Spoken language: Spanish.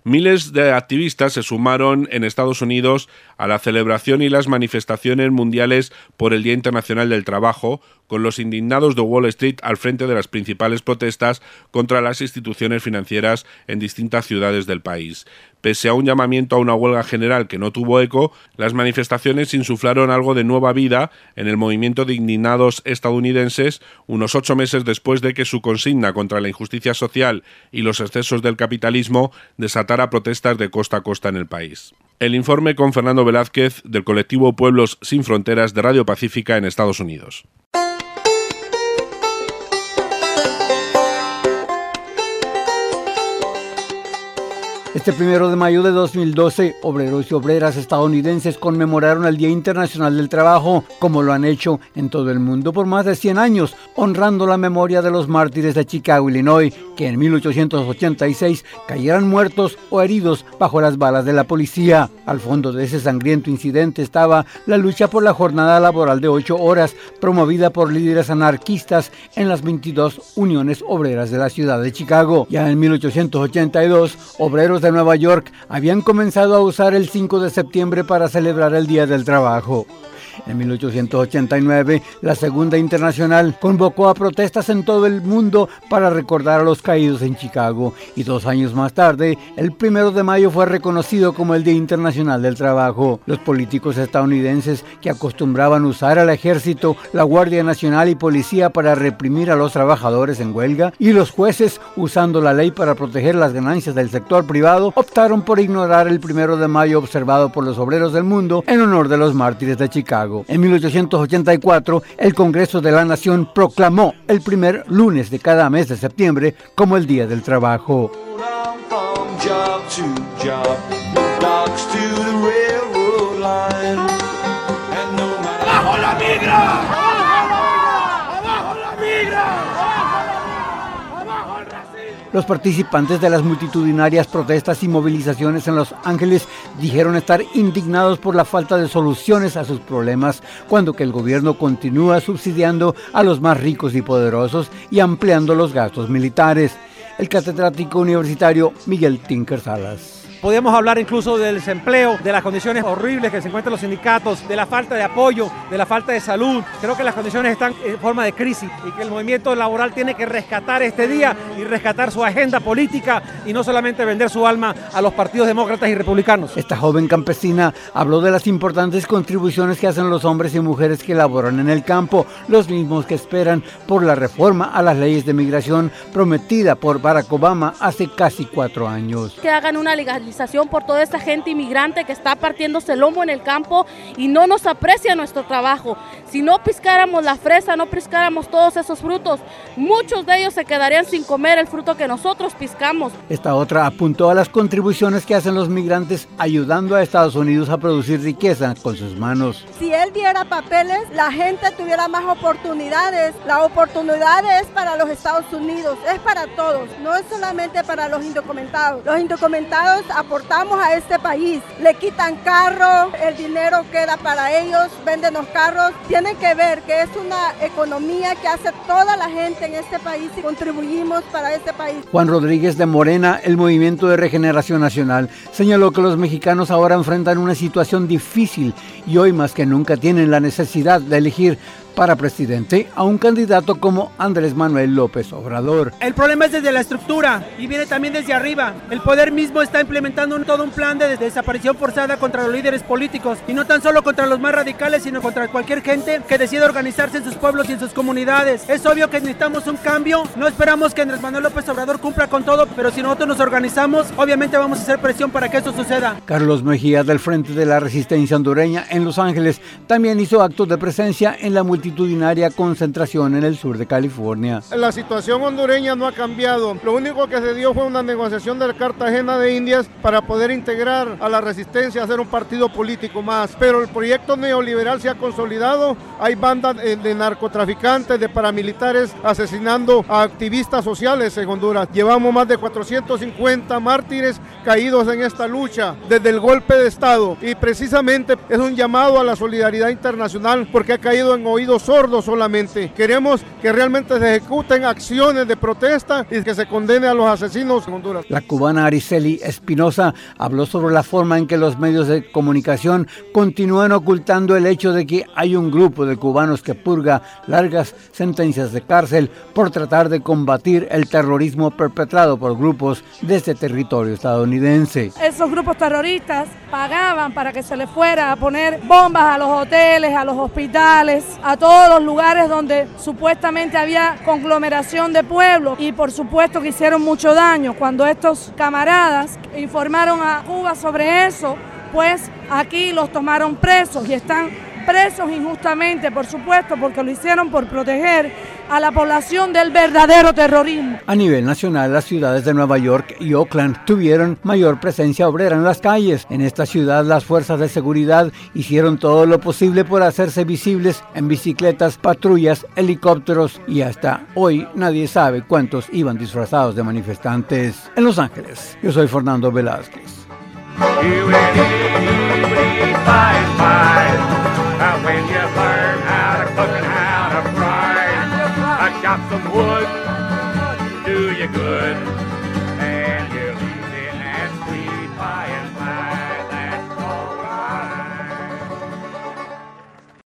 Miles de activistas se sumaron en Estados Unidos a la celebración y las manifestaciones mundiales por el Día Internacional del Trabajo, con los indignados de Wall Street al frente de las principales protestas contra las instituciones financieras en distintas ciudades del país. Pese a un llamamiento a una huelga general que no tuvo eco, las manifestaciones insuflaron algo de nueva vida en el movimiento de indignados estadounidenses, unos 8 meses después de que su consigna contra la injusticia social y los excesos del capitalismo desatara protestas de costa a costa en el país. El informe con Fernando Velázquez, del colectivo Pueblos Sin Fronteras de Radio Pacífica en Estados Unidos. Este 1 de mayo de 2012, obreros y obreras estadounidenses conmemoraron el Día Internacional del Trabajo, como lo han hecho en todo el mundo por más de 100 años, honrando la memoria de los mártires de Chicago, Illinois, que en 1886 cayeran muertos o heridos bajo las balas de la policía. Al fondo de ese sangriento incidente estaba la lucha por la jornada laboral de 8 horas, promovida por líderes anarquistas en las 22 uniones obreras de la ciudad de Chicago. Ya en 1882, obreros de Nueva York habían comenzado a usar el 5 de septiembre para celebrar el Día del Trabajo. En 1889, la Segunda Internacional convocó a protestas en todo el mundo para recordar a los caídos en Chicago, y 2 años más tarde, el 1 de mayo fue reconocido como el Día Internacional del Trabajo. Los políticos estadounidenses, que acostumbraban usar al ejército, la Guardia Nacional y policía para reprimir a los trabajadores en huelga, y los jueces, usando la ley para proteger las ganancias del sector privado, optaron por ignorar el 1 de mayo observado por los obreros del mundo en honor de los mártires de Chicago. En 1884, el Congreso de la Nación proclamó el primer lunes de cada mes de septiembre como el Día del Trabajo. ¡Abajo la migra! ¡Abajo la migra! Los participantes de las multitudinarias protestas y movilizaciones en Los Ángeles dijeron estar indignados por la falta de soluciones a sus problemas, cuando que el gobierno continúa subsidiando a los más ricos y poderosos y ampliando los gastos militares. El catedrático universitario Miguel Tinker Salas. Podríamos hablar incluso del desempleo, de las condiciones horribles que se encuentran los sindicatos, de la falta de apoyo, de la falta de salud. Creo que las condiciones están en forma de crisis y que el movimiento laboral tiene que rescatar este día y rescatar su agenda política y no solamente vender su alma a los partidos demócratas y republicanos. Esta joven campesina habló de las importantes contribuciones que hacen los hombres y mujeres que laboran en el campo, los mismos que esperan por la reforma a las leyes de migración prometida por Barack Obama hace casi 4 años. Que hagan una legalización por toda esta gente inmigrante que está partiéndose el lomo en el campo y no nos aprecia nuestro trabajo. Si no piscáramos la fresa, no piscáramos todos esos frutos, muchos de ellos se quedarían sin comer el fruto que nosotros piscamos. Esta otra apuntó a las contribuciones que hacen los migrantes ayudando a Estados Unidos a producir riqueza con sus manos. Si él diera papeles, la gente tuviera más oportunidades. La oportunidad es para los Estados Unidos, es para todos, no es solamente para los indocumentados. Los indocumentados aportamos a este país, le quitan carro, el dinero queda para ellos, venden los carros. Tienen que ver que es una economía que hace toda la gente en este país y contribuimos para este país. Juan Rodríguez de Morena, el Movimiento de Regeneración Nacional, señaló que los mexicanos ahora enfrentan una situación difícil y hoy más que nunca tienen la necesidad de elegir para presidente a un candidato como Andrés Manuel López Obrador. El problema es desde la estructura y viene también desde arriba. El poder mismo está implementando todo un plan de desaparición forzada contra los líderes políticos y no tan solo contra los más radicales, sino contra cualquier gente que decida organizarse en sus pueblos y en sus comunidades. Es obvio que necesitamos un cambio. No esperamos que Andrés Manuel López Obrador cumpla con todo, pero si nosotros nos organizamos, obviamente vamos a hacer presión para que esto suceda. Carlos Mejía, del Frente de la Resistencia Hondureña en Los Ángeles, también hizo actos de presencia en la multitudinaria concentración en el sur de California. La situación hondureña no ha cambiado. Lo único que se dio fue una negociación de Cartagena de Indias para poder integrar a la resistencia, hacer un partido político más. Pero el proyecto neoliberal se ha consolidado. Hay bandas de narcotraficantes, de paramilitares asesinando a activistas sociales en Honduras. Llevamos más de 450 mártires caídos en esta lucha desde el golpe de Estado. Y precisamente es un llamado a la solidaridad internacional porque ha caído en oídos sordos solamente. Queremos que realmente se ejecuten acciones de protesta y que se condene a los asesinos en Honduras. La cubana Ariceli Espinosa Mendoza habló sobre la forma en que los medios de comunicación continúan ocultando el hecho de que hay un grupo de cubanos que purga largas sentencias de cárcel por tratar de combatir el terrorismo perpetrado por grupos de este territorio estadounidense. Esos grupos terroristas pagaban para que se les fuera a poner bombas a los hoteles, a los hospitales, a todos los lugares donde supuestamente había conglomeración de pueblos, y por supuesto que hicieron mucho daño. Cuando estos camaradas informaron a Cuba sobre eso, pues aquí los tomaron presos y están presos injustamente, por supuesto, porque lo hicieron por proteger a la población del verdadero terrorismo. A nivel nacional, las ciudades de Nueva York y Oakland tuvieron mayor presencia obrera en las calles. En esta ciudad, las fuerzas de seguridad hicieron todo lo posible por hacerse visibles en bicicletas, patrullas, helicópteros, y hasta hoy nadie sabe cuántos iban disfrazados de manifestantes. En Los Ángeles, yo soy Fernando Velázquez. When you learn how to cook and how to fry, chop some wood, do you good.